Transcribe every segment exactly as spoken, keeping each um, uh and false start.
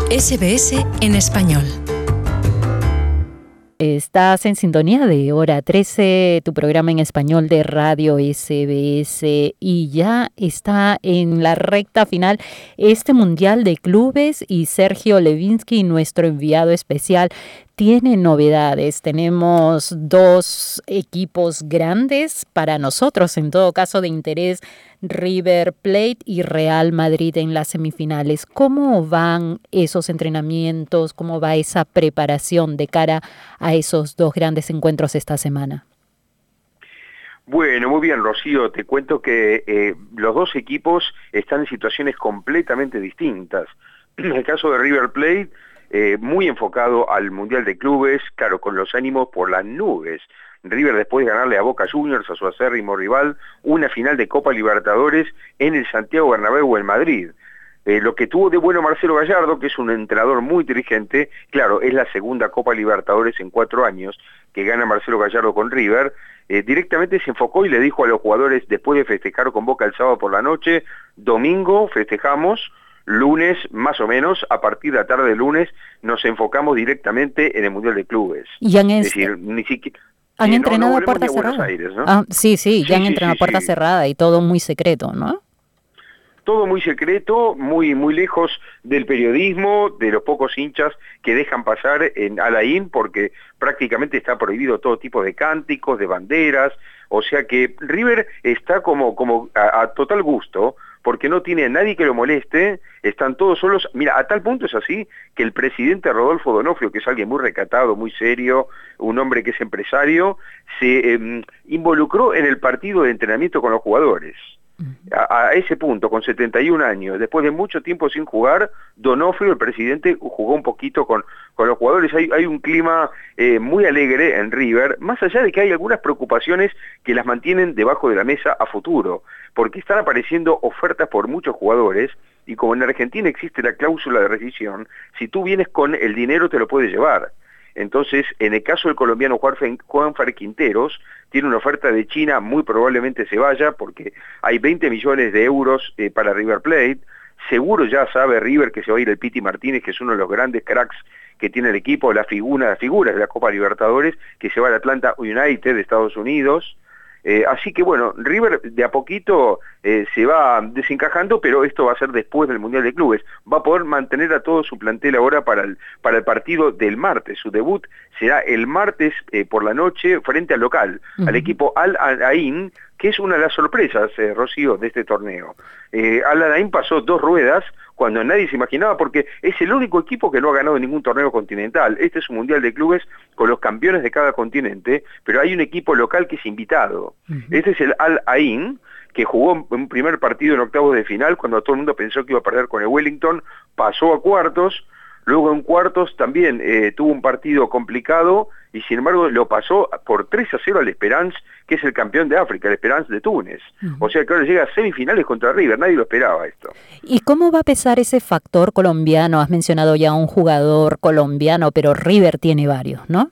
S B S en español. Estás en sintonía de Hora trece, tu programa en español de Radio S B S, y ya está en la recta final este Mundial de Clubes y Sergio Levinsky, nuestro enviado especial, tiene novedades. Tenemos dos equipos grandes para nosotros, en todo caso de interés, River Plate y Real Madrid en las semifinales. ¿Cómo van esos entrenamientos? ¿Cómo va esa preparación de cara a esos dos grandes encuentros esta semana? Bueno, muy bien, Rocío, te cuento que eh, los dos equipos están en situaciones completamente distintas. En el caso de River Plate, eh, muy enfocado al Mundial de Clubes, claro, con los ánimos por las nubes. River, después de ganarle a Boca Juniors, a su acérrimo rival, una final de Copa Libertadores en el Santiago Bernabéu en Madrid. Eh, lo que tuvo de bueno Marcelo Gallardo, que es un entrenador muy inteligente, claro, es la segunda Copa Libertadores en cuatro años que gana Marcelo Gallardo con River, eh, directamente se enfocó y le dijo a los jugadores, después de festejar con Boca el sábado por la noche, domingo festejamos, lunes más o menos, a partir de la tarde de lunes, nos enfocamos directamente en el Mundial de Clubes. Y han es decir, ni siquiera... ¿Han sí, entrenado no, a no puerta cerrada? Aires, ¿no? Ah, sí, sí, ya sí, han sí, entrenado sí, a puerta sí. cerrada y todo muy secreto, ¿no? Todo muy secreto, muy muy lejos del periodismo, de los pocos hinchas que dejan pasar en Alain, porque prácticamente está prohibido todo tipo de cánticos, de banderas, o sea que River está como, como a, a total gusto, porque no tiene a nadie que lo moleste, están todos solos. Mira, a tal punto es así que el presidente Rodolfo D'Onofrio, que es alguien muy recatado, muy serio, un hombre que es empresario, se eh, involucró en el partido de entrenamiento con los jugadores. A, a ese punto, con setenta y un años, después de mucho tiempo sin jugar, D'Onofrio, el presidente, jugó un poquito con, con los jugadores. Hay, hay un clima eh, muy alegre en River, más allá de que hay algunas preocupaciones que las mantienen debajo de la mesa a futuro, porque están apareciendo ofertas por muchos jugadores, y como en Argentina existe la cláusula de rescisión, si tú vienes con el dinero te lo puedes llevar. Entonces, en el caso del colombiano Juanfer Quinteros, tiene una oferta de China, muy probablemente se vaya, porque hay veinte millones de euros eh, para River Plate. Seguro ya sabe River que se va a ir el Piti Martínez, que es uno de los grandes cracks que tiene el equipo, la figura, las figuras de la Copa Libertadores, que se va al Atlanta United de Estados Unidos. Eh, así que bueno, River de a poquito eh, se va desencajando, pero esto va a ser después del Mundial de Clubes. Va a poder mantener a todo su plantel ahora para el, para el partido del martes. Su debut será el martes eh, por la noche frente al local, uh-huh. al equipo Al Ain, que es una de las sorpresas, eh, Rocío, de este torneo. Eh, Al Ain pasó dos ruedas cuando nadie se imaginaba, porque es el único equipo que no ha ganado ningún torneo continental. Este es un Mundial de Clubes con los campeones de cada continente, pero hay un equipo local que es invitado. Uh-huh. Este es el Al Ain, que jugó un primer partido en octavos de final, cuando todo el mundo pensó que iba a perder con el Wellington, pasó a cuartos, luego en cuartos también eh, tuvo un partido complicado, y sin embargo lo pasó por tres a cero al Esperance, que es el campeón de África, el Esperance de Túnez. Uh-huh. O sea que ahora llega a semifinales contra River, nadie lo esperaba esto. ¿Y cómo va a pesar ese factor colombiano? Has mencionado ya un jugador colombiano, pero River tiene varios, ¿no?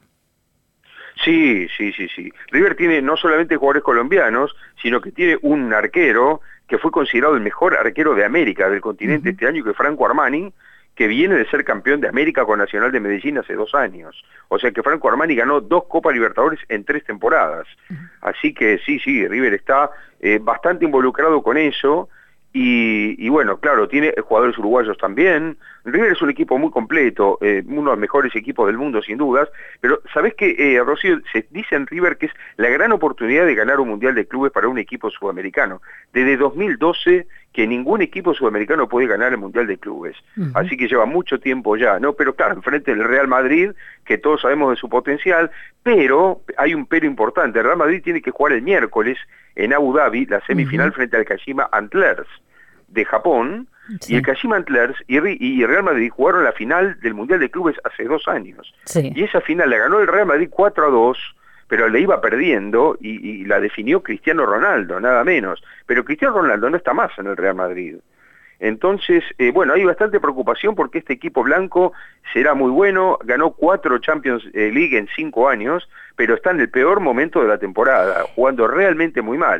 Sí, sí, sí, sí. River tiene no solamente jugadores colombianos, sino que tiene un arquero que fue considerado el mejor arquero de América, del continente uh-huh. este año, que es Franco Armani, que viene de ser campeón de América con Nacional de Medellín hace dos años. O sea que Franco Armani ganó dos Copas Libertadores en tres temporadas. Uh-huh. Así que sí, sí, River está eh, bastante involucrado con eso. Y, y bueno, claro, tiene jugadores uruguayos también. River es un equipo muy completo, eh, uno de los mejores equipos del mundo sin dudas, pero ¿sabés qué, eh, Rocío? Se dice en River que es la gran oportunidad de ganar un Mundial de Clubes para un equipo sudamericano. Desde dos mil doce que ningún equipo sudamericano puede ganar el Mundial de Clubes. Uh-huh. Así que lleva mucho tiempo ya, ¿no? Pero claro, enfrente del Real Madrid, que todos sabemos de su potencial, pero hay un pero importante. El Real Madrid tiene que jugar el miércoles en Abu Dhabi, la semifinal uh-huh. frente al Kashima Antlers de Japón, sí. y el Kashima Antlers y, y Real Madrid jugaron la final del Mundial de Clubes hace dos años. Sí. Y esa final la ganó el Real Madrid cuatro a dos, pero le iba perdiendo y, y la definió Cristiano Ronaldo, nada menos. Pero Cristiano Ronaldo no está más en el Real Madrid. Entonces, eh, bueno, hay bastante preocupación porque este equipo blanco será muy bueno, ganó cuatro Champions League en cinco años, pero está en el peor momento de la temporada, jugando realmente muy mal, ¿eh?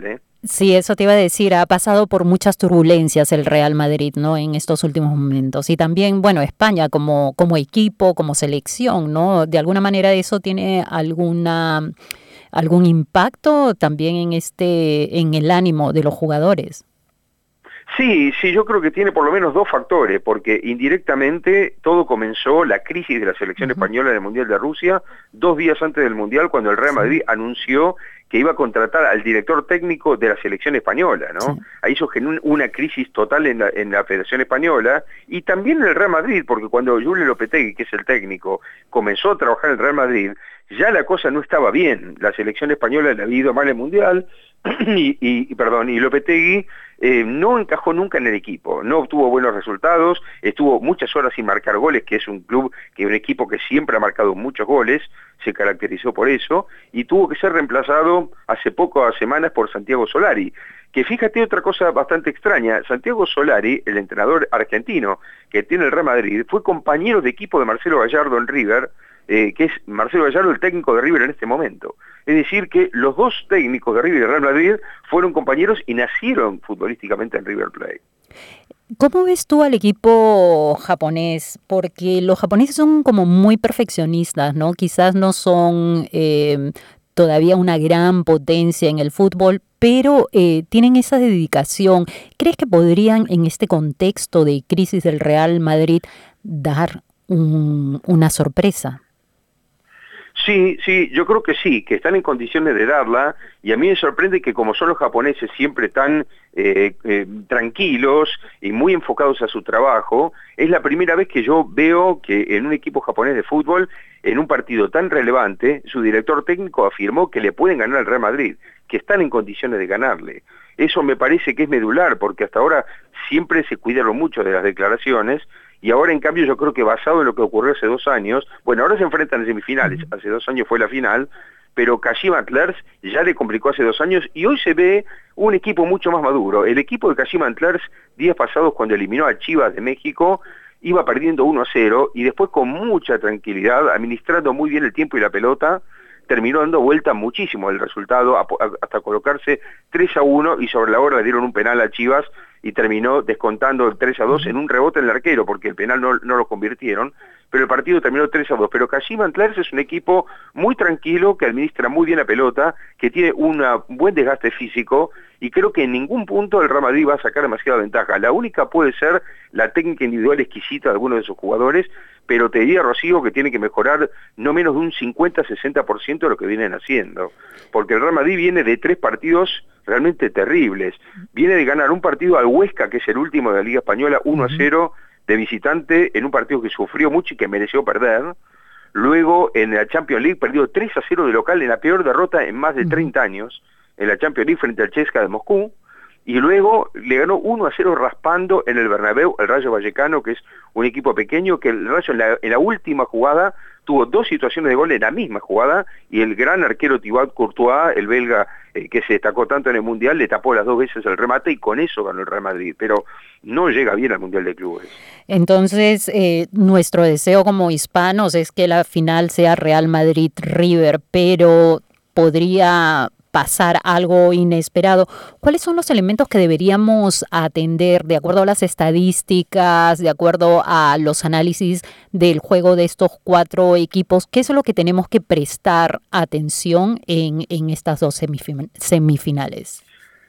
Sí, eso te iba a decir, ha pasado por muchas turbulencias el Real Madrid, ¿no? En estos últimos momentos. Y también, bueno, España como, como equipo, como selección, ¿no? De alguna manera eso tiene alguna, algún impacto también en este, en el ánimo de los jugadores. Sí, sí, yo creo que tiene por lo menos dos factores, porque indirectamente todo comenzó, la crisis de la selección uh-huh. española en el Mundial de Rusia, dos días antes del Mundial, cuando el Real Madrid sí. anunció que iba a contratar al director técnico de la selección española, ¿no? Sí. Ahí eso generó una crisis total en la, en la Federación Española, y también en el Real Madrid, porque cuando Julio Lopetegui, que es el técnico, comenzó a trabajar en el Real Madrid, ya la cosa no estaba bien, la selección española le había ido mal en el Mundial, y, y, perdón, y Lopetegui eh, no encajó nunca en el equipo, no obtuvo buenos resultados, estuvo muchas horas sin marcar goles, que es un club, que es un equipo que siempre ha marcado muchos goles, se caracterizó por eso, y tuvo que ser reemplazado hace pocas semanas por Santiago Solari, que fíjate otra cosa bastante extraña, Santiago Solari, el entrenador argentino que tiene el Real Madrid, fue compañero de equipo de Marcelo Gallardo en River, eh, que es Marcelo Gallardo el técnico de River en este momento. Es decir, que los dos técnicos de River y Real Madrid fueron compañeros y nacieron futbolísticamente en River Plate. ¿Cómo ves tú al equipo japonés? Porque los japoneses son como muy perfeccionistas, ¿no? Quizás no son eh, todavía una gran potencia en el fútbol, pero eh, tienen esa dedicación. ¿Crees que podrían, en este contexto de crisis del Real Madrid, dar un, una sorpresa? Sí, sí, yo creo que sí, que están en condiciones de darla, y a mí me sorprende que como son los japoneses siempre tan eh, eh, tranquilos y muy enfocados a su trabajo, es la primera vez que yo veo que en un equipo japonés de fútbol, en un partido tan relevante, su director técnico afirmó que le pueden ganar al Real Madrid, que están en condiciones de ganarle. Eso me parece que es medular, porque hasta ahora siempre se cuidaron mucho de las declaraciones, y ahora en cambio yo creo que basado en lo que ocurrió hace dos años, bueno, ahora se enfrentan en semifinales, hace dos años fue la final, pero Kashima Antlers ya le complicó hace dos años y hoy se ve un equipo mucho más maduro. El equipo de Kashima Antlers, días pasados cuando eliminó a Chivas de México, iba perdiendo uno a cero y después con mucha tranquilidad, administrando muy bien el tiempo y la pelota, terminó dando vuelta muchísimo el resultado hasta colocarse tres a uno y sobre la hora le dieron un penal a Chivas y terminó descontando el tres a dos en un rebote en el arquero porque el penal no, no lo convirtieron, pero el partido terminó tres a dos. Pero Kashima Antlers es un equipo muy tranquilo, que administra muy bien la pelota, que tiene una, un buen desgaste físico y creo que en ningún punto el Real Madrid va a sacar demasiada ventaja. La única puede ser la técnica individual exquisita de algunos de sus jugadores, pero te diría, Rocío, que tiene que mejorar no menos de un cincuenta a sesenta por ciento de lo que vienen haciendo, porque el Real Madrid viene de tres partidos realmente terribles. Viene de ganar un partido al Huesca, que es el último de la Liga Española, uno a cero de visitante, en un partido que sufrió mucho y que mereció perder. Luego en la Champions League perdió tres a cero de local en la peor derrota en más de treinta años, en la Champions League frente al C S K A de Moscú, y luego le ganó uno a cero raspando en el Bernabéu el Rayo Vallecano, que es un equipo pequeño, que el Rayo en la, en la última jugada tuvo dos situaciones de gol en la misma jugada, y el gran arquero Thibaut Courtois, el belga eh, que se destacó tanto en el Mundial, le tapó las dos veces el remate y con eso ganó el Real Madrid, pero no llega bien al Mundial de Clubes. Entonces, eh, nuestro deseo como hispanos es que la final sea Real Madrid-River, pero podría pasar algo inesperado. ¿Cuáles son los elementos que deberíamos atender de acuerdo a las estadísticas, de acuerdo a los análisis del juego de estos cuatro equipos? ¿Qué es lo que tenemos que prestar atención en, en estas dos semifin- semifinales?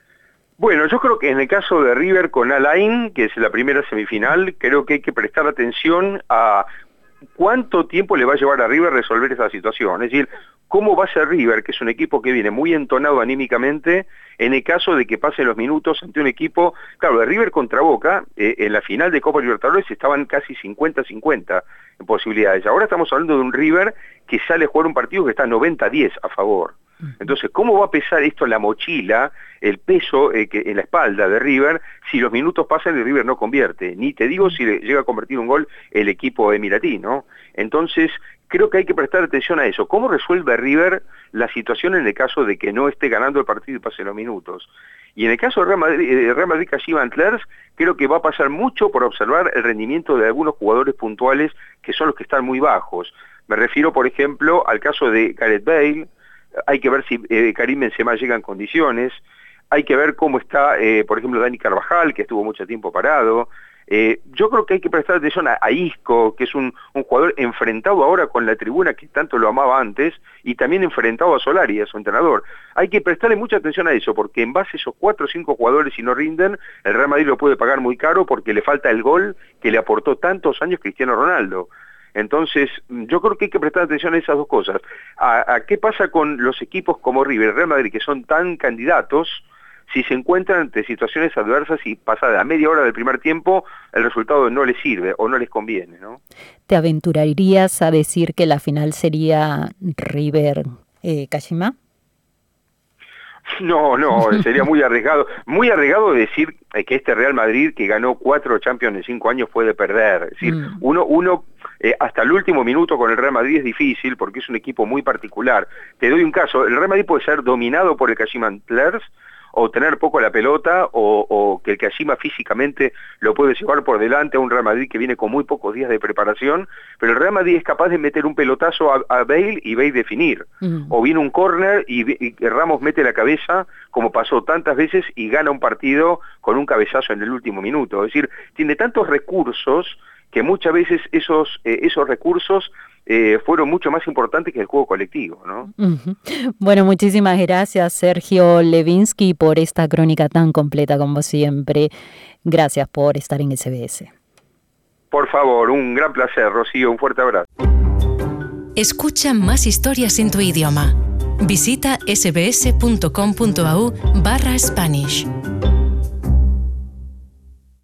Bueno, yo creo que en el caso de River con Alain, que es la primera semifinal, creo que hay que prestar atención a cuánto tiempo le va a llevar a River resolver esa situación. Es decir, cómo va a ser River, que es un equipo que viene muy entonado anímicamente, en el caso de que pasen los minutos ante un equipo, claro, de River contra Boca, eh, en la final de Copa Libertadores estaban casi cincuenta a cincuenta en posibilidades. Ahora estamos hablando de un River que sale a jugar un partido que está noventa a diez a favor. Entonces, ¿cómo va a pesar esto en la mochila, el peso eh, que, en la espalda de River, si los minutos pasan y River no convierte? Ni te digo si le llega a convertir un gol el equipo emiratí, ¿no? Entonces, creo que hay que prestar atención a eso. ¿Cómo resuelve River la situación en el caso de que no esté ganando el partido y pasen los minutos? Y en el caso de Real Madrid, eh, Real Madrid Kashima Antlers, creo que va a pasar mucho por observar el rendimiento de algunos jugadores puntuales que son los que están muy bajos. Me refiero, por ejemplo, al caso de Gareth Bale. Hay que ver si eh, Karim Benzema llega en condiciones. hay que ver cómo está, eh, por ejemplo, Dani Carvajal, que estuvo mucho tiempo parado. Eh, yo creo que hay que prestar atención a, a Isco, que es un, un jugador enfrentado ahora con la tribuna que tanto lo amaba antes, y también enfrentado a Solari, a su entrenador. Hay que prestarle mucha atención a eso, porque en base a esos cuatro o cinco jugadores, si no rinden, el Real Madrid lo puede pagar muy caro porque le falta el gol que le aportó tantos años Cristiano Ronaldo. Entonces, yo creo que hay que prestar atención a esas dos cosas. A, a qué pasa con los equipos como River y Real Madrid, que son tan candidatos, si se encuentran ante situaciones adversas y pasada a media hora del primer tiempo, el resultado no les sirve o no les conviene, ¿no? ¿Te aventurarías a decir que la final sería River eh, Kashima? No, no, sería muy arriesgado. Muy arriesgado decir que este Real Madrid, que ganó cuatro Champions en cinco años, puede perder. Es decir, mm. uno, uno eh, hasta el último minuto con el Real Madrid es difícil porque es un equipo muy particular. Te doy un caso, el Real Madrid puede ser dominado por el Kashima Antlers, o tener poco la pelota, o, o que el Kashima físicamente lo puede llevar por delante a un Real Madrid que viene con muy pocos días de preparación, pero el Real Madrid es capaz de meter un pelotazo a, a Bale y Bale definir, mm. o viene un córner y, y Ramos mete la cabeza, como pasó tantas veces, y gana un partido con un cabezazo en el último minuto. Es decir, tiene tantos recursos que muchas veces esos, eh, esos recursos Eh, fueron mucho más importantes que el juego colectivo, ¿no? Uh-huh. Bueno, muchísimas gracias, Sergio Levinsky, por esta crónica tan completa como siempre. Gracias por estar en S B S. Por favor, un gran placer, Rocío, un fuerte abrazo. Escucha más historias en tu idioma. Visita sbs.com.au barra Spanish.